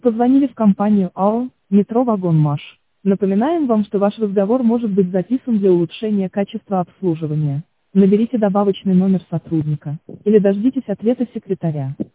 Позвонили в компанию АО «Метро Вагонмаш». Напоминаем вам, что ваш разговор может быть записан для улучшения качества обслуживания. Наберите добавочный номер сотрудника или дождитесь ответа секретаря.